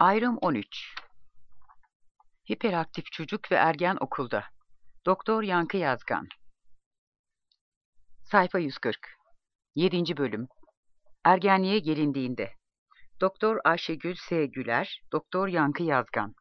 Ayrım 13. Hiperaktif çocuk ve ergen okulda. Doktor Yankı Yazgan. Sayfa 140. 7. bölüm. Ergenliğe gelindiğinde. Doktor Ayşegül S. Güler, Doktor Yankı Yazgan.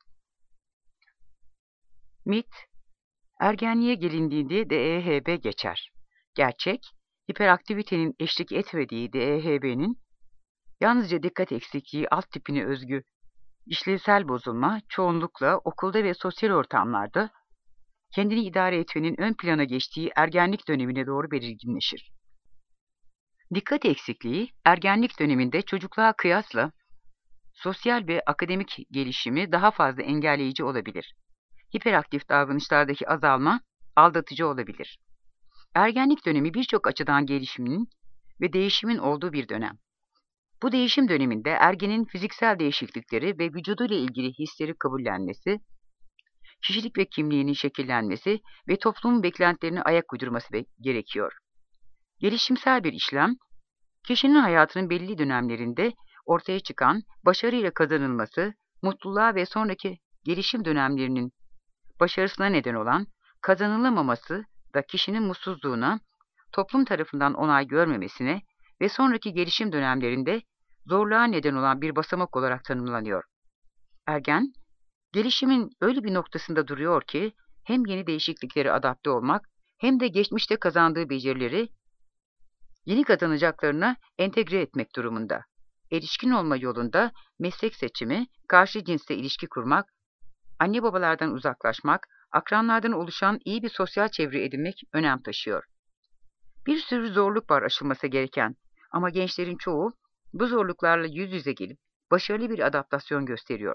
Mit, ergenliğe gelindiğinde DEHB geçer. Gerçek, hiperaktivitenin eşlik etmediği DEHB'nin yalnızca dikkat eksikliği alt tipine özgü işlevsel bozulma çoğunlukla okulda ve sosyal ortamlarda kendini idare etmenin ön plana geçtiği ergenlik dönemine doğru belirginleşir. Dikkat eksikliği, ergenlik döneminde çocukluğa kıyasla sosyal ve akademik gelişimi daha fazla engelleyici olabilir. Hiperaktif davranışlardaki azalma aldatıcı olabilir. Ergenlik dönemi birçok açıdan gelişimin ve değişimin olduğu bir dönem. Bu değişim döneminde ergenin fiziksel değişiklikleri ve vücuduyla ilgili hisleri kabullenmesi, kişilik ve kimliğinin şekillenmesi ve toplumun beklentilerine ayak uydurması gerekiyor. Gelişimsel bir işlem, kişinin hayatının belli dönemlerinde ortaya çıkan başarıyla kazanılması, mutluluğa ve sonraki gelişim dönemlerinin başarısına neden olan kazanılamaması da kişinin mutsuzluğuna, toplum tarafından onay görmemesine ve sonraki gelişim dönemlerinde zorluğa neden olan bir basamak olarak tanımlanıyor. Ergen, gelişimin öyle bir noktasında duruyor ki hem yeni değişikliklere adapte olmak hem de geçmişte kazandığı becerileri yeni kazanacaklarına entegre etmek durumunda. Erişkin olma yolunda meslek seçimi, karşı cinsle ilişki kurmak, anne babalardan uzaklaşmak, akranlardan oluşan iyi bir sosyal çevre edinmek önem taşıyor. Bir sürü zorluk var aşılması gereken ama gençlerin çoğu bu zorluklarla yüz yüze gelip başarılı bir adaptasyon gösteriyor.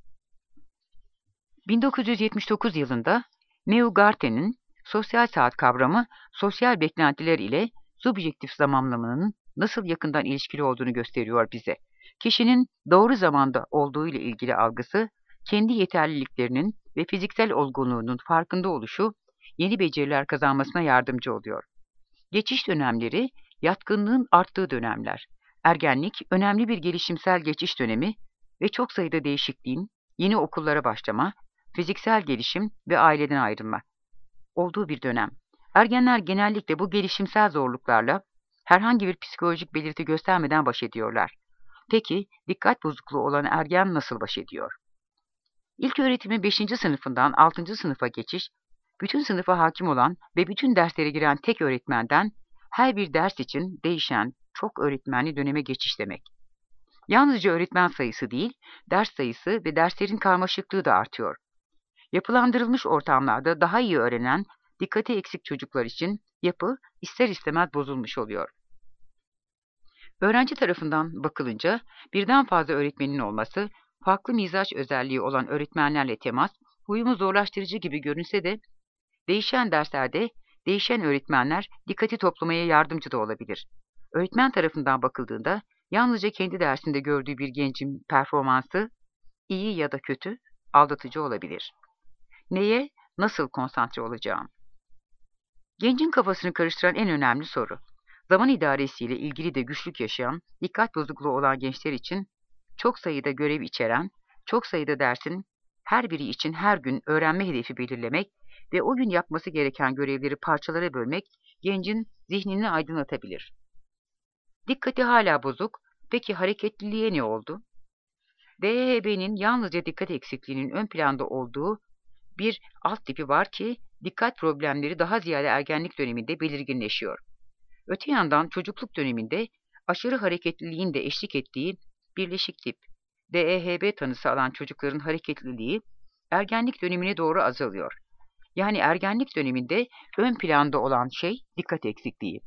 1979 yılında Neugarten'in sosyal saat kavramı, sosyal beklentiler ile subjektif zamanlamanın nasıl yakından ilişkili olduğunu gösteriyor bize. Kişinin doğru zamanda olduğu ile ilgili algısı, kendi yeterliliklerinin ve fiziksel olgunluğunun farkında oluşu, yeni beceriler kazanmasına yardımcı oluyor. Geçiş dönemleri, yatkınlığın arttığı dönemler. Ergenlik, önemli bir gelişimsel geçiş dönemi ve çok sayıda değişikliğin, yeni okullara başlama, fiziksel gelişim ve aileden ayrılma olduğu bir dönem. Ergenler genellikle bu gelişimsel zorluklarla herhangi bir psikolojik belirti göstermeden baş ediyorlar. Peki, dikkat bozukluğu olan ergen nasıl baş ediyor? İlköğretimin 5. sınıfından 6. sınıfa geçiş, bütün sınıfa hakim olan ve bütün derslere giren tek öğretmenden her bir ders için değişen çok öğretmenli döneme geçiş demek. Yalnızca öğretmen sayısı değil, ders sayısı ve derslerin karmaşıklığı da artıyor. Yapılandırılmış ortamlarda daha iyi öğrenen, dikkati eksik çocuklar için yapı ister istemez bozulmuş oluyor. Öğrenci tarafından bakılınca birden fazla öğretmenin olması, farklı mizaç özelliği olan öğretmenlerle temas, uyumu zorlaştırıcı gibi görünse de, değişen derslerde değişen öğretmenler dikkati toplamaya yardımcı da olabilir. Öğretmen tarafından bakıldığında, yalnızca kendi dersinde gördüğü bir gencin performansı, iyi ya da kötü, aldatıcı olabilir. Neye, nasıl konsantre olacağım? Gencin kafasını karıştıran en önemli soru. Zaman idaresiyle ilgili de güçlük yaşayan, dikkat bozukluğu olan gençler için çok sayıda görev içeren, çok sayıda dersin her biri için her gün öğrenme hedefi belirlemek ve o gün yapması gereken görevleri parçalara bölmek gencin zihnini aydınlatabilir. Dikkati hala bozuk, peki hareketliliğe ne oldu? DHB'nin yalnızca dikkat eksikliğinin ön planda olduğu bir alt tipi var ki dikkat problemleri daha ziyade ergenlik döneminde belirginleşiyor. Öte yandan çocukluk döneminde aşırı hareketliliğin de eşlik ettiği birleşik tip DEHB tanısı alan çocukların hareketliliği ergenlik dönemine doğru azalıyor. Yani ergenlik döneminde ön planda olan şey dikkat eksikliği.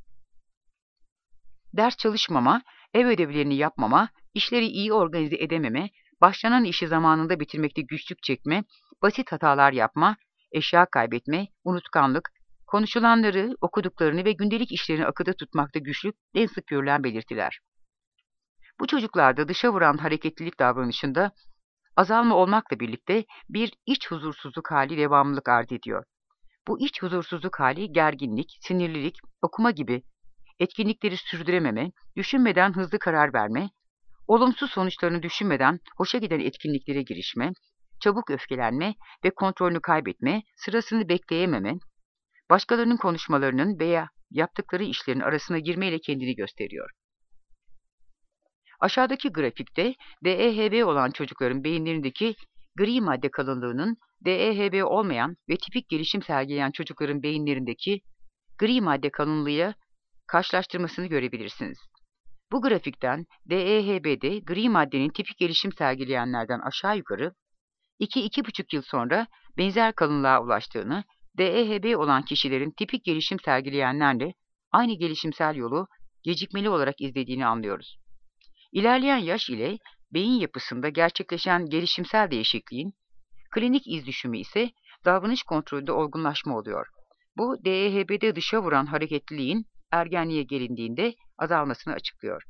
Ders çalışmama, ev ödevlerini yapmama, işleri iyi organize edememe, başlanan işi zamanında bitirmekte güçlük çekme, basit hatalar yapma, eşya kaybetme, unutkanlık, konuşulanları, okuduklarını ve gündelik işlerini akıda tutmakta güçlük en sık görülen belirtiler. Bu çocuklarda dışa vuran hareketlilik davranışında azalma olmakla birlikte bir iç huzursuzluk hali devamlılık arz ediyor. Bu iç huzursuzluk hali gerginlik, sinirlilik, okuma gibi etkinlikleri sürdürememe, düşünmeden hızlı karar verme, Olumsuz sonuçlarını düşünmeden hoşa giden etkinliklere girişme, çabuk öfkelenme ve kontrolünü kaybetme, sırasını bekleyememe, başkalarının konuşmalarının veya yaptıkları işlerin arasına girmeyle kendini gösteriyor. Aşağıdaki grafikte DEHB olan çocukların beyinlerindeki gri madde kalınlığının DEHB olmayan ve tipik gelişim sergileyen çocukların beyinlerindeki gri madde kalınlığıyla karşılaştırmasını görebilirsiniz. Bu grafikten DEHB'de gri maddenin tipik gelişim sergileyenlerden aşağı yukarı 2-2,5 yıl sonra benzer kalınlığa ulaştığını, DEHB olan kişilerin tipik gelişim sergileyenlerle aynı gelişimsel yolu gecikmeli olarak izlediğini anlıyoruz. İlerleyen yaş ile beyin yapısında gerçekleşen gelişimsel değişikliğin klinik iz düşümü ise davranış kontrolünde olgunlaşma oluyor. Bu DEHB'de dışa vuran hareketliliğin ergenliğe gelindiğinde azalmasını açıklıyor.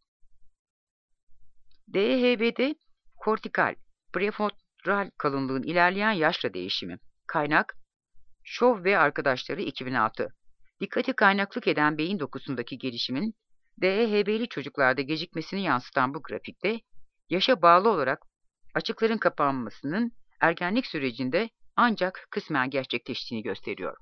DEHB'de kortikal, prefrontal kalınlığın ilerleyen yaşla değişimi. Kaynak, Şov ve arkadaşları 2006. Dikkati kaynaklık eden beyin dokusundaki gelişimin DEHB'li çocuklarda gecikmesini yansıtan bu grafikte, yaşa bağlı olarak açıkların kapanmasının ergenlik sürecinde ancak kısmen gerçekleştiğini gösteriyor.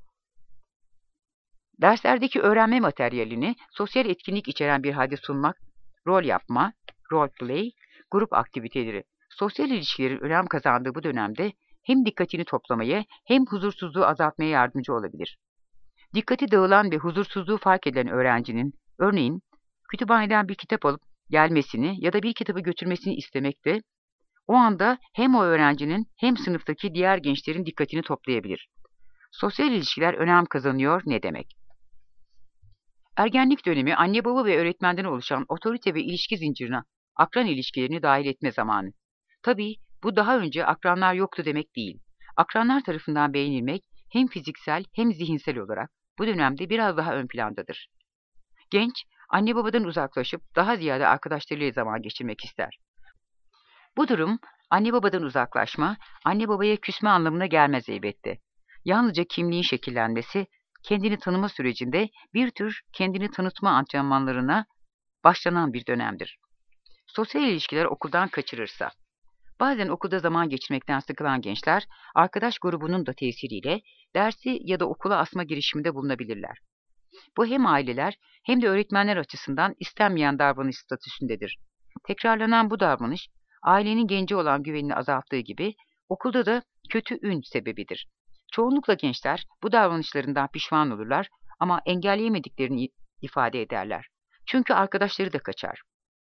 Derslerdeki öğrenme materyalini sosyal etkinlik içeren bir halde sunmak, rol yapma, role play, grup aktiviteleri, sosyal ilişkilerin önem kazandığı bu dönemde hem dikkatini toplamaya hem huzursuzluğu azaltmaya yardımcı olabilir. Dikkati dağılan ve huzursuzluğu fark eden öğrencinin, örneğin kütüphaneden bir kitap alıp gelmesini ya da bir kitabı götürmesini istemek de o anda hem o öğrencinin hem sınıftaki diğer gençlerin dikkatini toplayabilir. Sosyal ilişkiler önem kazanıyor ne demek? Ergenlik dönemi anne baba ve öğretmenden oluşan otorite ve ilişki zincirine akran ilişkilerini dahil etme zamanı. Tabii bu daha önce akranlar yoktu demek değil. Akranlar tarafından beğenilmek hem fiziksel hem zihinsel olarak bu dönemde biraz daha ön plandadır. Genç, anne babadan uzaklaşıp daha ziyade arkadaşlarıyla zaman geçirmek ister. Bu durum, anne babadan uzaklaşma, anne babaya küsme anlamına gelmez elbette. Yalnızca kimliğin şekillenmesi, kendini tanıma sürecinde bir tür kendini tanıtma antrenmanlarına başlanan bir dönemdir. Sosyal ilişkiler okuldan kaçırırsa, bazen okulda zaman geçirmekten sıkılan gençler, arkadaş grubunun da tesiriyle dersi ya da okula asma girişiminde bulunabilirler. Bu hem aileler hem de öğretmenler açısından istenmeyen davranış statüsündedir. Tekrarlanan bu davranış, ailenin gence olan güvenini azalttığı gibi okulda da kötü ün sebebidir. Çoğunlukla gençler bu davranışlarından pişman olurlar ama engelleyemediklerini ifade ederler. Çünkü arkadaşları da kaçar.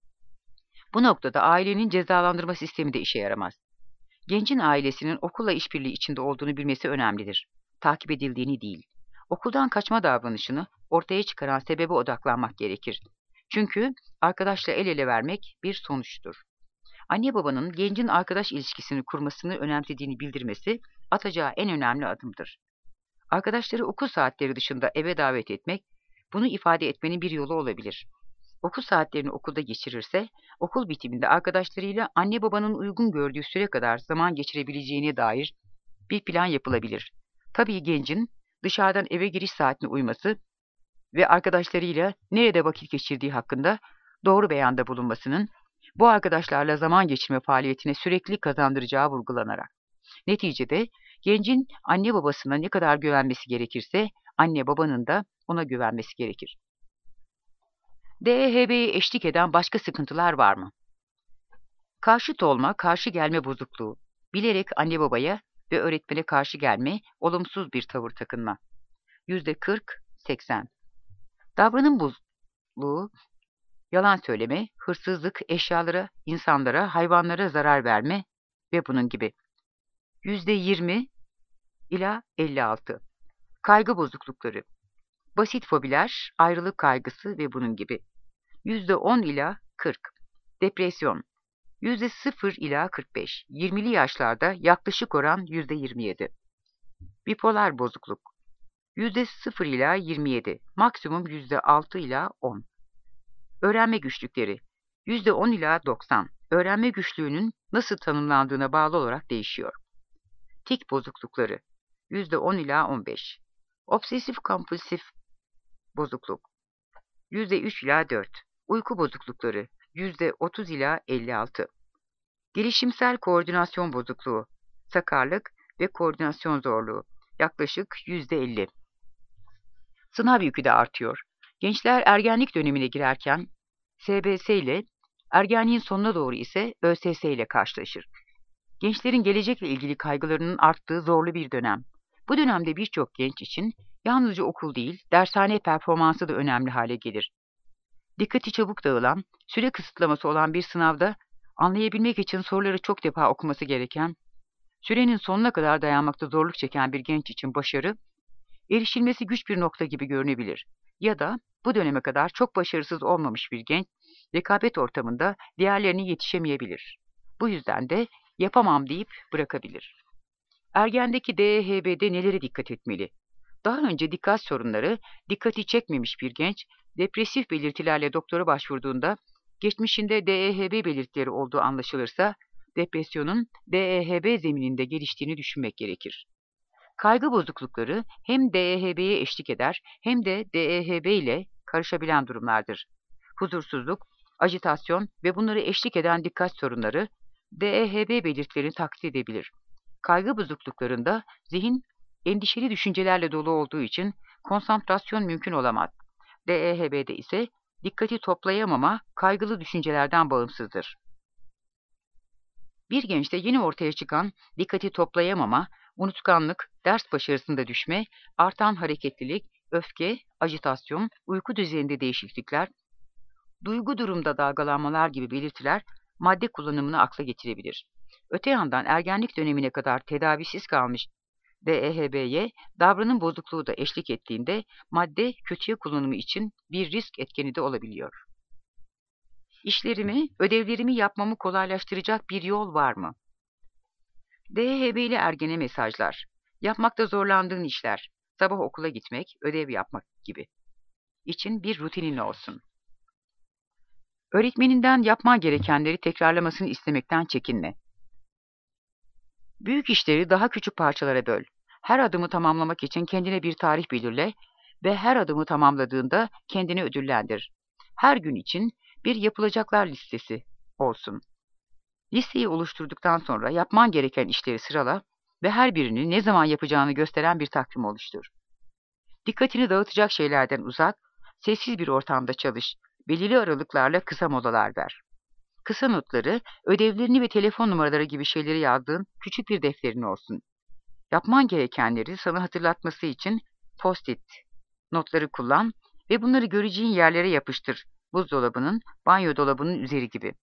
Bu noktada ailenin cezalandırma sistemi de işe yaramaz. Gencin ailesinin okulla işbirliği içinde olduğunu bilmesi önemlidir. Takip edildiğini değil. Okuldan kaçma davranışını ortaya çıkaran sebebe odaklanmak gerekir. Çünkü arkadaşla el ele vermek bir sonuçtur. Anne babanın gencin arkadaş ilişkisini kurmasını önemsediğini bildirmesi atacağı en önemli adımdır. Arkadaşları okul saatleri dışında eve davet etmek, bunu ifade etmenin bir yolu olabilir. Okul saatlerini okulda geçirirse, okul bitiminde arkadaşlarıyla anne babanın uygun gördüğü süre kadar zaman geçirebileceğine dair bir plan yapılabilir. Tabii gencin dışarıdan eve giriş saatine uyması ve arkadaşlarıyla nerede vakit geçirdiği hakkında doğru beyanda bulunmasının, bu arkadaşlarla zaman geçirme faaliyetine sürekli kazandıracağı vurgulanarak. Neticede gencin anne babasına ne kadar güvenmesi gerekirse, anne babanın da ona güvenmesi gerekir. DEHB'ye eşlik eden başka sıkıntılar var mı? Karşıt olma, karşı gelme bozukluğu, bilerek anne babaya ve öğretmene karşı gelme, olumsuz bir tavır takınma. %40-80. Davranım bozukluğu, yalan söyleme, hırsızlık, eşyalara, insanlara, hayvanlara zarar verme ve bunun gibi. %20 ila 56. Kaygı bozuklukları, basit fobiler, ayrılık kaygısı ve bunun gibi. %10 ila 40. Depresyon, %0 ila 45. 20'li yaşlarda yaklaşık oran %27. Bipolar bozukluk, %0 ila 27. Maksimum %6 ila 10. Öğrenme güçlükleri, %10 ila 90. Öğrenme güçlüğünün nasıl tanımlandığına bağlı olarak değişiyor. Tik bozuklukları, %10 ila 15. Obsesif kompulsif bozukluk, %3 ila 4. Uyku bozuklukları, %30 ila 56. Gelişimsel koordinasyon bozukluğu, sakarlık ve koordinasyon zorluğu yaklaşık %50. Sınav yükü de artıyor. Gençler ergenlik dönemine girerken SBS ile, ergenliğin sonuna doğru ise ÖSS ile karşılaşır. Gençlerin gelecekle ilgili kaygılarının arttığı zorlu bir dönem. Bu dönemde birçok genç için yalnızca okul değil, dershane performansı da önemli hale gelir. Dikkati çabuk dağılan, süre kısıtlaması olan bir sınavda anlayabilmek için soruları çok defa okuması gereken, sürenin sonuna kadar dayanmakta zorluk çeken bir genç için başarı, erişilmesi güç bir nokta gibi görünebilir. Ya da bu döneme kadar çok başarısız olmamış bir genç, rekabet ortamında diğerlerine yetişemeyebilir. Bu yüzden de yapamam deyip bırakabilir. Ergendeki DHB'de nelere dikkat etmeli? Daha önce dikkat sorunları dikkati çekmemiş bir genç, depresif belirtilerle doktora başvurduğunda, geçmişinde DHB belirtileri olduğu anlaşılırsa, depresyonun DHB zemininde geliştiğini düşünmek gerekir. Kaygı bozuklukları hem DHB'ye eşlik eder hem de DHB ile karışabilen durumlardır. Huzursuzluk, ajitasyon ve bunları eşlik eden dikkat sorunları DHB belirtilerini taklit edebilir. Kaygı bozukluklarında zihin endişeli düşüncelerle dolu olduğu için konsantrasyon mümkün olamaz. DHB'de ise dikkati toplayamama kaygılı düşüncelerden bağımsızdır. Bir gençte yeni ortaya çıkan dikkati toplayamama, unutkanlık, ders başarısında düşme, artan hareketlilik, öfke, ajitasyon, uyku düzeyinde değişiklikler, duygu durumda dalgalanmalar gibi belirtiler madde kullanımını akla getirebilir. Öte yandan ergenlik dönemine kadar tedavisiz kalmış DEHB'ye davranım bozukluğu da eşlik ettiğinde madde kötüye kullanımı için bir risk etkeni de olabiliyor. İşlerimi, ödevlerimi yapmamı kolaylaştıracak bir yol var mı? DHB'li ergene mesajlar. Yapmakta zorlandığın işler. Sabah okula gitmek, ödev yapmak gibi. İçin bir rutinin olsun. Öğretmeninden yapman gerekenleri tekrarlamasını istemekten çekinme. Büyük işleri daha küçük parçalara böl. Her adımı tamamlamak için kendine bir tarih belirle ve her adımı tamamladığında kendini ödüllendir. Her gün için bir yapılacaklar listesi olsun. Listeyi oluşturduktan sonra yapman gereken işleri sırala ve her birini ne zaman yapacağını gösteren bir takvim oluştur. Dikkatini dağıtacak şeylerden uzak, sessiz bir ortamda çalış, belirli aralıklarla kısa molalar ver. Kısa notları, ödevlerini ve telefon numaraları gibi şeyleri yazdığın küçük bir defterin olsun. Yapman gerekenleri sana hatırlatması için post-it notları kullan ve bunları göreceğin yerlere yapıştır. Buzdolabının, banyo dolabının üzeri gibi.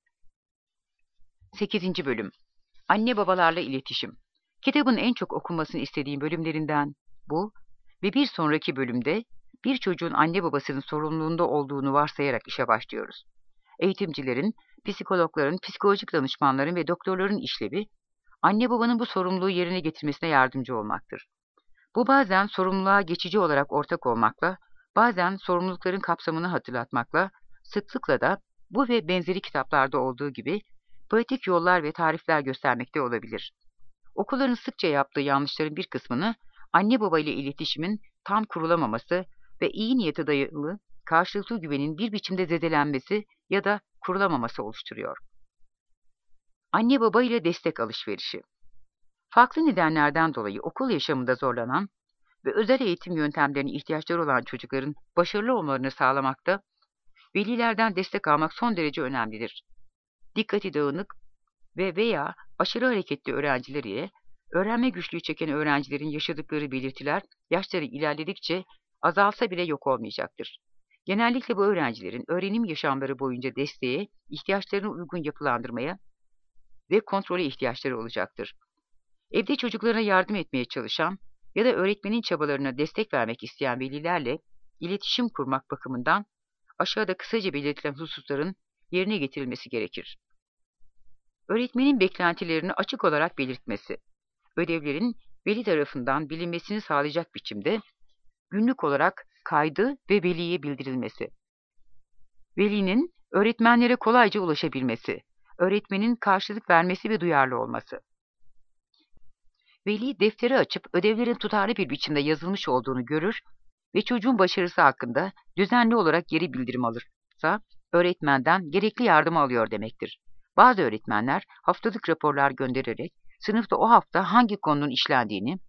8. Bölüm. Anne babalarla iletişim. Kitabın en çok okunmasını istediğim bölümlerinden bu ve bir sonraki bölümde bir çocuğun anne babasının sorumluluğunda olduğunu varsayarak işe başlıyoruz. Eğitimcilerin, psikologların, psikolojik danışmanların ve doktorların işlevi, anne babanın bu sorumluluğu yerine getirmesine yardımcı olmaktır. Bu bazen sorumluluğa geçici olarak ortak olmakla, bazen sorumlulukların kapsamını hatırlatmakla, sıklıkla da bu ve benzeri kitaplarda olduğu gibi pratik yollar ve tarifler göstermekte olabilir. Okulların sıkça yaptığı yanlışların bir kısmını anne baba ile iletişimin tam kurulamaması ve iyi niyete dayalı karşılıklı güvenin bir biçimde zedelenmesi ya da kurulamaması oluşturuyor. Anne baba ile destek alışverişi. Farklı nedenlerden dolayı okul yaşamında zorlanan ve özel eğitim yöntemlerine ihtiyaçları olan çocukların başarılı olmalarını sağlamakta velilerden destek almak son derece önemlidir. Dikkati dağınık ve veya aşırı hareketli öğrenciler ile öğrenme güçlüğü çeken öğrencilerin yaşadıkları belirtiler yaşları ilerledikçe azalsa bile yok olmayacaktır. Genellikle bu öğrencilerin öğrenim yaşamları boyunca desteğe, ihtiyaçlarına uygun yapılandırmaya ve kontrole ihtiyaçları olacaktır. Evde çocuklarına yardım etmeye çalışan ya da öğretmenin çabalarına destek vermek isteyen velilerle iletişim kurmak bakımından aşağıda kısaca belirtilen hususların yerine getirilmesi gerekir. Öğretmenin beklentilerini açık olarak belirtmesi, ödevlerin veli tarafından bilinmesini sağlayacak biçimde günlük olarak kaydı ve veliye bildirilmesi. Velinin öğretmenlere kolayca ulaşabilmesi, öğretmenin karşılık vermesi ve duyarlı olması. Veli defteri açıp ödevlerin tutarlı bir biçimde yazılmış olduğunu görür ve çocuğun başarısı hakkında düzenli olarak geri bildirim alırsa, öğretmenden gerekli yardımı alıyor demektir. Bazı öğretmenler haftalık raporlar göndererek sınıfta o hafta hangi konunun işlendiğini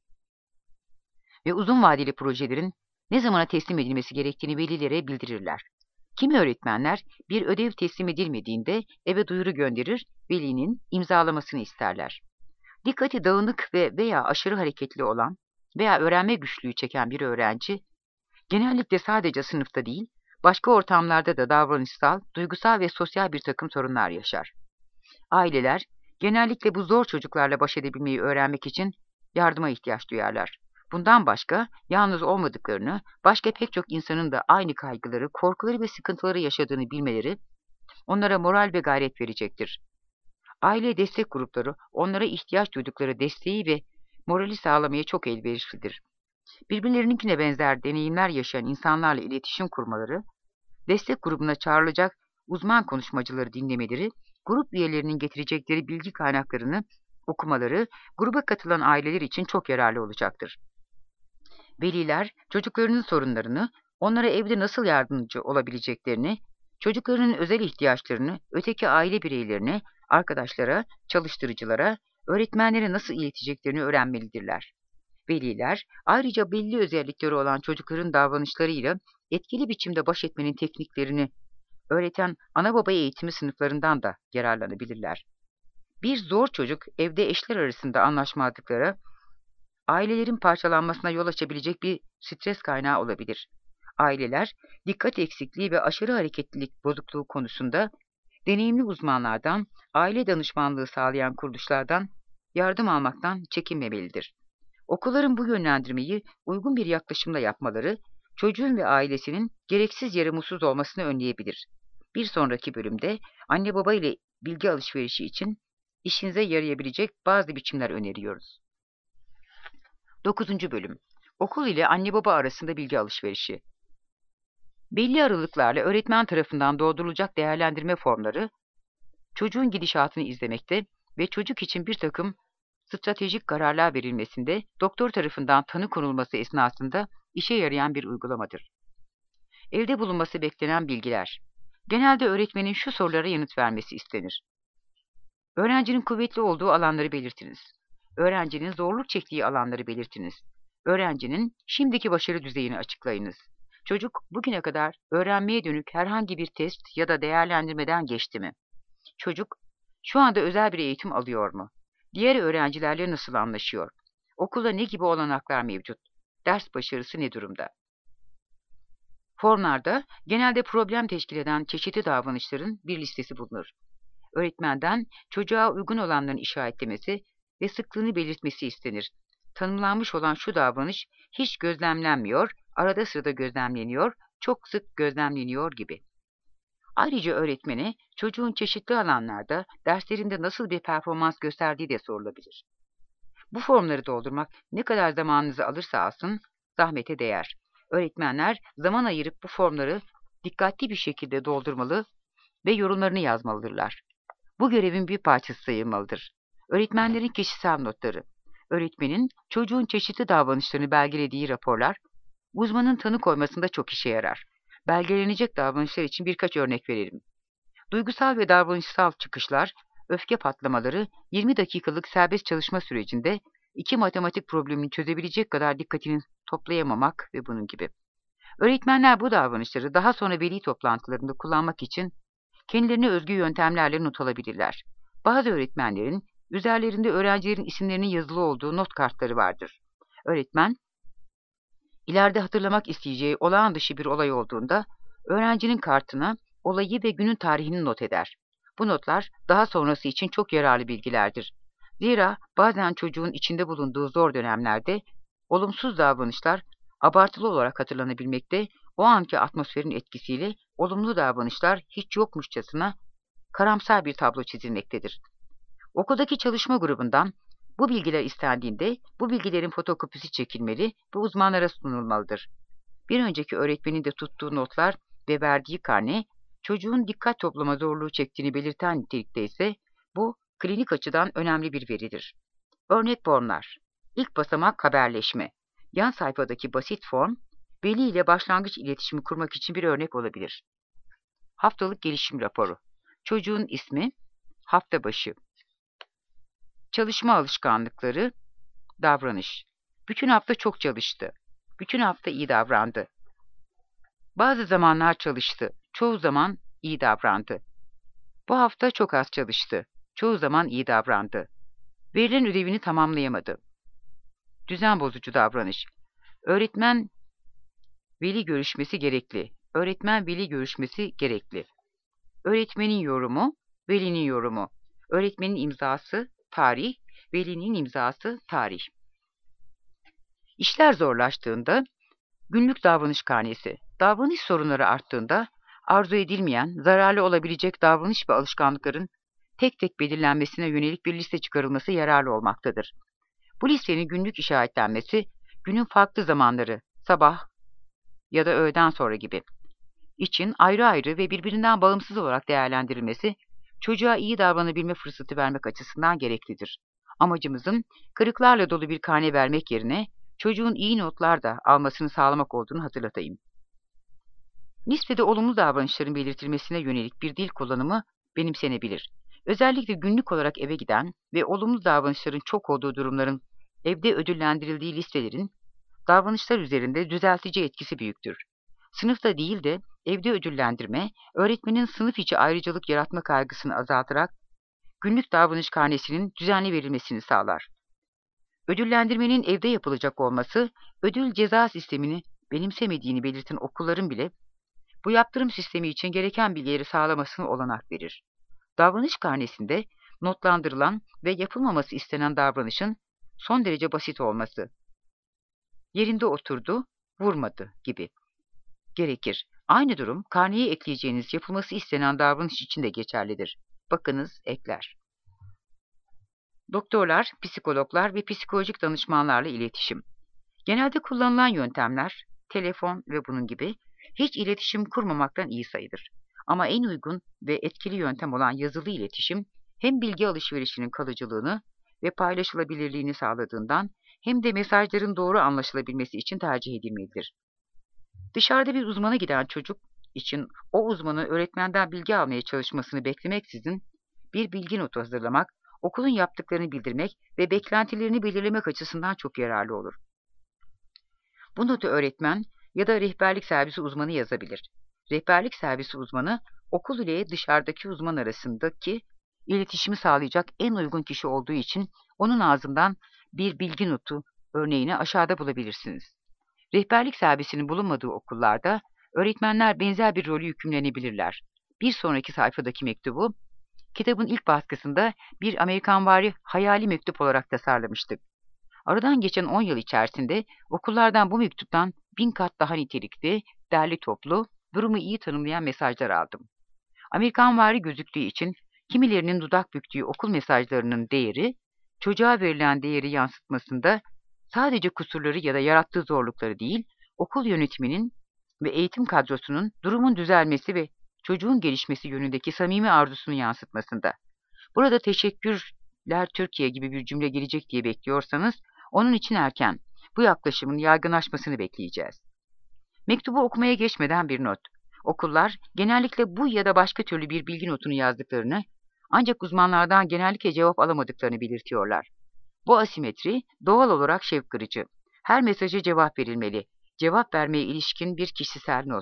ve uzun vadeli projelerin ne zamana teslim edilmesi gerektiğini velilere bildirirler. Kimi öğretmenler bir ödev teslim edilmediğinde eve duyuru gönderir, velinin imzalamasını isterler. Dikkati dağınık veya aşırı hareketli olan veya öğrenme güçlüğü çeken bir öğrenci, genellikle sadece sınıfta değil, başka ortamlarda da davranışsal, duygusal ve sosyal bir takım sorunlar yaşar. Aileler, genellikle bu zor çocuklarla baş edebilmeyi öğrenmek için yardıma ihtiyaç duyarlar. Bundan başka, yalnız olmadıklarını, başka pek çok insanın da aynı kaygıları, korkuları ve sıkıntıları yaşadığını bilmeleri, onlara moral ve gayret verecektir. Aile destek grupları, onlara ihtiyaç duydukları desteği ve morali sağlamaya çok elverişlidir. Birbirlerininkine benzer deneyimler yaşayan insanlarla iletişim kurmaları, destek grubuna çağrılacak uzman konuşmacıları dinlemeleri, grup üyelerinin getirecekleri bilgi kaynaklarını okumaları, gruba katılan aileler için çok yararlı olacaktır. Veliler, çocuklarının sorunlarını, onlara evde nasıl yardımcı olabileceklerini, çocuklarının özel ihtiyaçlarını öteki aile bireylerine, arkadaşlara, çalıştırıcılara, öğretmenlere nasıl ileteceklerini öğrenmelidirler. Veliler, ayrıca belli özellikleri olan çocukların davranışlarıyla etkili biçimde baş etmenin tekniklerini öğreten ana baba eğitimi sınıflarından da yararlanabilirler. Bir zor çocuk evde eşler arasında anlaşmazlıklara, ailelerin parçalanmasına yol açabilecek bir stres kaynağı olabilir. Aileler, dikkat eksikliği ve aşırı hareketlilik bozukluğu konusunda deneyimli uzmanlardan, aile danışmanlığı sağlayan kuruluşlardan yardım almaktan çekinmemelidir. Okulların bu yönlendirmeyi uygun bir yaklaşımla yapmaları, çocuğun ve ailesinin gereksiz yere mutsuz olmasını önleyebilir. Bir sonraki bölümde anne baba ile bilgi alışverişi için işinize yarayabilecek bazı biçimler öneriyoruz. 9. bölüm. Okul ile anne baba arasında bilgi alışverişi. Belli aralıklarla öğretmen tarafından doldurulacak değerlendirme formları, çocuğun gidişatını izlemekte ve çocuk için bir takım stratejik kararlar verilmesinde doktor tarafından tanı konulması esnasında işe yarayan bir uygulamadır. Elde bulunması beklenen bilgiler. Genelde öğretmenin şu sorulara yanıt vermesi istenir. Öğrencinin kuvvetli olduğu alanları belirtiniz. Öğrencinin zorluk çektiği alanları belirtiniz. Öğrencinin şimdiki başarı düzeyini açıklayınız. Çocuk bugüne kadar öğrenmeye dönük herhangi bir test ya da değerlendirmeden geçti mi? Çocuk şu anda özel bir eğitim alıyor mu? Diğer öğrencilerle nasıl anlaşıyor? Okulda ne gibi olanaklar mevcut? Ders başarısı ne durumda? Formlarda genelde problem teşkil eden çeşitli davranışların bir listesi bulunur. Öğretmenden çocuğa uygun olanların işaretlemesi ve sıklığını belirtmesi istenir. Tanımlanmış olan şu davranış hiç gözlemlenmiyor, arada sırada gözlemleniyor, çok sık gözlemleniyor gibi. Ayrıca öğretmene çocuğun çeşitli alanlarda derslerinde nasıl bir performans gösterdiği de sorulabilir. Bu formları doldurmak ne kadar zamanınızı alırsa alsın zahmete değer. Öğretmenler zaman ayırıp bu formları dikkatli bir şekilde doldurmalı ve yorumlarını yazmalıdırlar. Bu görevin bir parçası sayılmalıdır. Öğretmenlerin kişisel notları. Öğretmenin çocuğun çeşitli davranışlarını belgelediği raporlar, uzmanın tanı koymasında çok işe yarar. Belgelenecek davranışlar için birkaç örnek verelim. Duygusal ve davranışsal çıkışlar, öfke patlamaları, 20 dakikalık serbest çalışma sürecinde 2 matematik problemini çözebilecek kadar dikkatini toplayamamak ve bunun gibi. Öğretmenler bu davranışları daha sonra veli toplantılarında kullanmak için kendilerine özgü yöntemlerle not alabilirler. Bazı öğretmenlerin üzerlerinde öğrencilerin isimlerinin yazılı olduğu not kartları vardır. Öğretmen, ileride hatırlamak isteyeceği olağan dışı bir olay olduğunda öğrencinin kartına olayı ve günün tarihini not eder. Bu notlar daha sonrası için çok yararlı bilgilerdir. Zira bazen çocuğun içinde bulunduğu zor dönemlerde olumsuz davranışlar abartılı olarak hatırlanabilmekte, o anki atmosferin etkisiyle olumlu davranışlar hiç yokmuşçasına karamsar bir tablo çizilmektedir. Okuldaki çalışma grubundan bu bilgiler istendiğinde bu bilgilerin fotokopisi çekilmeli ve uzmanlara sunulmalıdır. Bir önceki öğretmenin de tuttuğu notlar ve verdiği karne, çocuğun dikkat toplama zorluğu çektiğini belirten nitelikte ise bu klinik açıdan önemli bir veridir. Örnek formlar. İlk basamak haberleşme. Yan sayfadaki basit form, veli ile başlangıç iletişimi kurmak için bir örnek olabilir. Haftalık gelişim raporu. Çocuğun ismi, hafta başı. Çalışma alışkanlıkları, davranış. Bütün hafta çok çalıştı. Bütün hafta iyi davrandı. Bazı zamanlar çalıştı. Çoğu zaman iyi davrandı. Bu hafta çok az çalıştı. Çoğu zaman iyi davrandı. Verilen ödevini tamamlayamadı. Düzen bozucu davranış. Öğretmen veli görüşmesi gerekli. Öğretmen veli görüşmesi gerekli. Öğretmenin yorumu, velinin yorumu. Öğretmenin imzası, tarih, velinin imzası, tarih. İşler zorlaştığında, günlük davranış karnesi. Davranış sorunları arttığında, arzu edilmeyen, zararlı olabilecek davranış ve alışkanlıkların tek tek belirlenmesine yönelik bir liste çıkarılması yararlı olmaktadır. Bu listenin günlük işaretlenmesi, günün farklı zamanları, sabah ya da öğleden sonra gibi, için ayrı ayrı ve birbirinden bağımsız olarak değerlendirilmesi, çocuğa iyi davranabilme fırsatı vermek açısından gereklidir. Amacımızın kırıklarla dolu bir karne vermek yerine çocuğun iyi notlar da almasını sağlamak olduğunu hatırlatayım. Listede olumlu davranışların belirtilmesine yönelik bir dil kullanımı benimsenebilir. Özellikle günlük olarak eve giden ve olumlu davranışların çok olduğu durumların evde ödüllendirildiği listelerin davranışlar üzerinde düzeltici etkisi büyüktür. Sınıfta değil de evde ödüllendirme, öğretmenin sınıf içi ayrıcalık yaratma kaygısını azaltarak günlük davranış karnesinin düzenli verilmesini sağlar. Ödüllendirmenin evde yapılacak olması, ödül ceza sistemini benimsemediğini belirten okulların bile bu yaptırım sistemi için gereken bilgileri sağlamasına olanak verir. Davranış karnesinde notlandırılan ve yapılmaması istenen davranışın son derece basit olması, yerinde oturdu, vurmadı gibi gerekir. Aynı durum karneye ekleyeceğiniz yapılması istenen davranış için de geçerlidir. Bakınız ekler. Doktorlar, psikologlar ve psikolojik danışmanlarla iletişim. Genelde kullanılan yöntemler, telefon ve bunun gibi, hiç iletişim kurmamaktan iyi sayılır. Ama en uygun ve etkili yöntem olan yazılı iletişim, hem bilgi alışverişinin kalıcılığını ve paylaşılabilirliğini sağladığından, hem de mesajların doğru anlaşılabilmesi için tercih edilmelidir. Dışarıda bir uzmana giden çocuk için o uzmanın öğretmenden bilgi almaya çalışmasını beklemeksizin bir bilgi notu hazırlamak, okulun yaptıklarını bildirmek ve beklentilerini belirlemek açısından çok yararlı olur. Bu notu öğretmen ya da rehberlik servisi uzmanı yazabilir. Rehberlik servisi uzmanı, okul ile dışarıdaki uzman arasındaki iletişimi sağlayacak en uygun kişi olduğu için onun ağzından bir bilgi notu örneğini aşağıda bulabilirsiniz. Rehberlik servisinin bulunmadığı okullarda öğretmenler benzer bir rolü yükümlenebilirler. Bir sonraki sayfadaki mektubu, kitabın ilk baskısında bir Amerikanvari hayali mektup olarak tasarlamıştık. Aradan geçen 10 yıl içerisinde okullardan bu mektuptan 1000 kat daha nitelikli, derli toplu, durumu iyi tanımlayan mesajlar aldım. Amerikanvari gözüktüğü için kimilerinin dudak büktüğü okul mesajlarının değeri, çocuğa verilen değeri yansıtmasında sadece kusurları ya da yarattığı zorlukları değil, okul yönetiminin ve eğitim kadrosunun durumun düzelmesi ve çocuğun gelişmesi yönündeki samimi arzusunu yansıtmasında. Burada teşekkürler Türkiye gibi bir cümle gelecek diye bekliyorsanız, onun için erken, bu yaklaşımın yaygınlaşmasını bekleyeceğiz. Mektubu okumaya geçmeden bir not. Okullar genellikle bu ya da başka türlü bir bilgi notunu yazdıklarını, ancak uzmanlardan genellikle cevap alamadıklarını belirtiyorlar. Bu asimetri doğal olarak şevk kırıcı. Her mesaja cevap verilmeli. Cevap vermeye ilişkin bir kişisel not.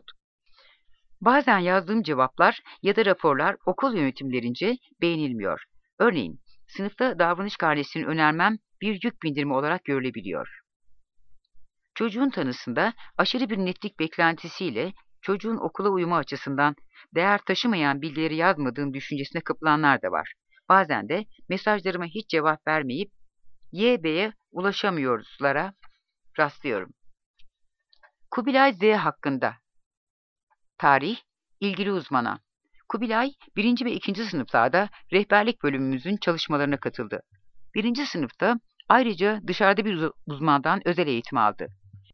Bazen yazdığım cevaplar ya da raporlar okul yönetimlerince beğenilmiyor. Örneğin, sınıfta davranış karnesini önermem bir yük bindirme olarak görülebiliyor. Çocuğun tanısında aşırı bir netlik beklentisiyle çocuğun okula uyumu açısından değer taşımayan bilgileri yazmadığım düşüncesine kapılanlar da var. Bazen de mesajlarıma hiç cevap vermeyip YB'ye ulaşamıyoruzlara rastlıyorum. Kubilay Z hakkında. Tarih, ilgili uzmana. Kubilay, 1. ve 2. sınıflarda rehberlik bölümümüzün çalışmalarına katıldı. 1. sınıfta ayrıca dışarıda bir uzmandan özel eğitim aldı.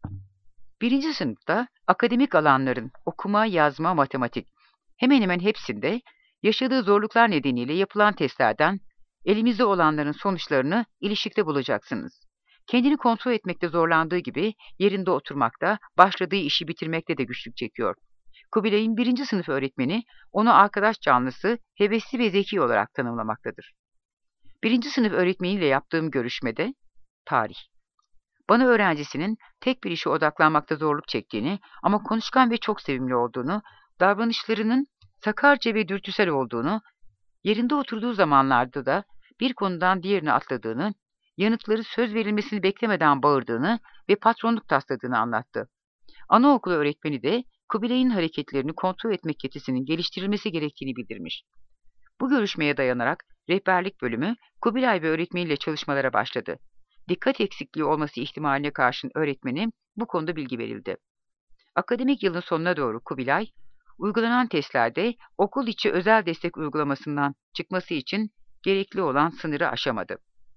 1. sınıfta akademik alanların okuma, yazma, matematik hemen hemen hepsinde yaşadığı zorluklar nedeniyle yapılan testlerden elimizde olanların sonuçlarını ilişikte bulacaksınız. Kendini kontrol etmekte zorlandığı gibi yerinde oturmakta, başladığı işi bitirmekte de güçlük çekiyor. Kubilay'ın 1. sınıf öğretmeni onu arkadaş canlısı, hevesli ve zeki olarak tanımlamaktadır. 1. sınıf öğretmeniyle yaptığım görüşmede, tarih. Bana öğrencisinin tek bir işe odaklanmakta zorluk çektiğini ama konuşkan ve çok sevimli olduğunu, davranışlarının sakarca ve dürtüsel olduğunu, yerinde oturduğu zamanlarda da bir konudan diğerine atladığını, yanıtları söz verilmesini beklemeden bağırdığını ve patronluk tasladığını anlattı. Anaokulu öğretmeni de Kubilay'ın hareketlerini kontrol etmek yetisinin geliştirilmesi gerektiğini bildirmiş. Bu görüşmeye dayanarak rehberlik bölümü Kubilay ve öğretmeniyle çalışmalara başladı. Dikkat eksikliği olması ihtimaline karşın öğretmeni bu konuda bilgi verildi. Akademik yılın sonuna doğru Kubilay, uygulanan testlerde okul içi özel destek uygulamasından çıkması için gerekli olan sınırı aşamadı.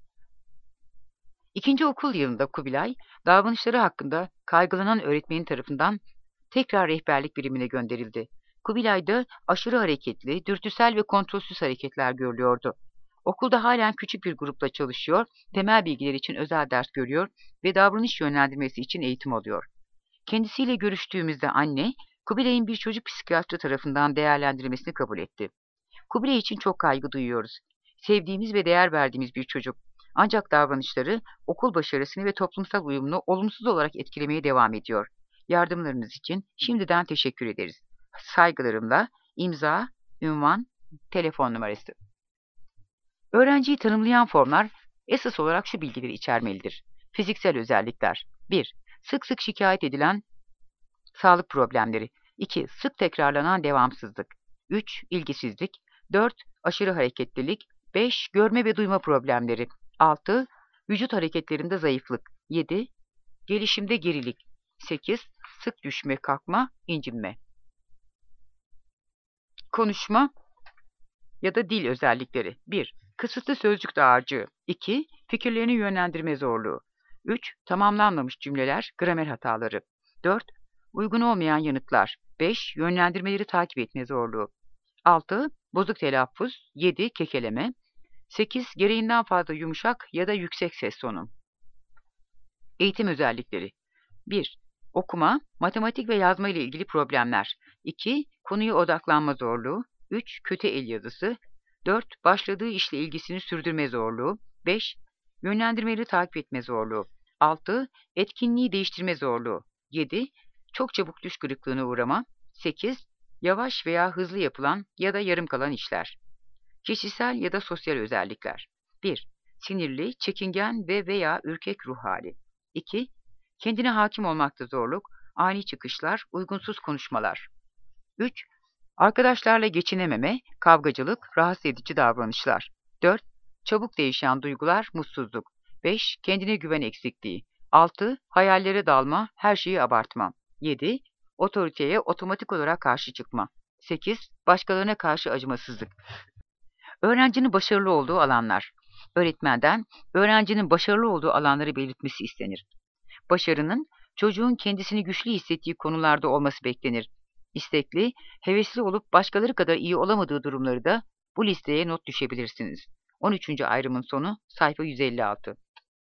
İkinci okul yılında Kubilay, davranışları hakkında kaygılanan öğretmenin tarafından tekrar rehberlik birimine gönderildi. Kubilay'da aşırı hareketli, dürtüsel ve kontrolsüz hareketler görülüyordu. Okulda halen küçük bir grupla çalışıyor, temel bilgiler için özel ders görüyor ve davranış yönlendirmesi için eğitim alıyor. Kendisiyle görüştüğümüzde anne, Kubilay'ın bir çocuk psikiyatri tarafından değerlendirilmesini kabul etti. Kubilay için çok kaygı duyuyoruz. Sevdiğimiz ve değer verdiğimiz bir çocuk. Ancak davranışları okul başarısını ve toplumsal uyumunu olumsuz olarak etkilemeye devam ediyor. Yardımlarınız için şimdiden teşekkür ederiz. Saygılarımla imza, ünvan, telefon numarası. Öğrenciyi tanımlayan formlar esas olarak şu bilgileri içermelidir. Fiziksel özellikler. 1. Sık sık şikayet edilen sağlık problemleri. 2. Sık tekrarlanan devamsızlık. 3. İlgisizlik. 4. Aşırı hareketlilik. 5. Görme ve duyma problemleri. 6. Vücut hareketlerinde zayıflık. 7. Gelişimde gerilik. 8. Sık düşme, kalkma, incinme. Konuşma ya da dil özellikleri. 1. Kısıtlı sözcük dağarcığı. 2. Fikirlerini yönlendirme zorluğu. 3. Tamamlanmamış cümleler, gramer hataları. 4. Uygun olmayan yanıtlar. 5. Yönlendirmeleri takip etme zorluğu. 6. Bozuk telaffuz. 7. Kekeleme. 8. Gereğinden fazla yumuşak ya da yüksek ses tonu. Eğitim özellikleri. 1. Okuma, matematik ve yazma ile ilgili problemler. 2. Konuya odaklanma zorluğu. 3. Kötü el yazısı. 4. Başladığı işle ilgisini sürdürme zorluğu. 5. Yönlendirmeleri takip etme zorluğu. 6. Etkinliği değiştirme zorluğu. 7. Çok çabuk düş kırıklığına uğrama. 8. Yavaş veya hızlı yapılan ya da yarım kalan işler. Kişisel ya da sosyal özellikler. 1. Sinirli, çekingen ve veya ürkek ruh hali. 2. Kendine hakim olmakta zorluk, ani çıkışlar, uygunsuz konuşmalar. 3. Arkadaşlarla geçinememe, kavgacılık, rahatsız edici davranışlar. 4. Çabuk değişen duygular, mutsuzluk. 5. Kendine güven eksikliği. 6. Hayallere dalma, her şeyi abartma. 7. Otoriteye otomatik olarak karşı çıkma. 8. Başkalarına karşı acımasızlık. Öğrencinin başarılı olduğu alanlar. Öğretmenden, öğrencinin başarılı olduğu alanları belirtmesi istenir. Başarının, çocuğun kendisini güçlü hissettiği konularda olması beklenir. İstekli, hevesli olup başkaları kadar iyi olamadığı durumları da bu listeye not düşebilirsiniz. 13. ayrımın sonu sayfa 156.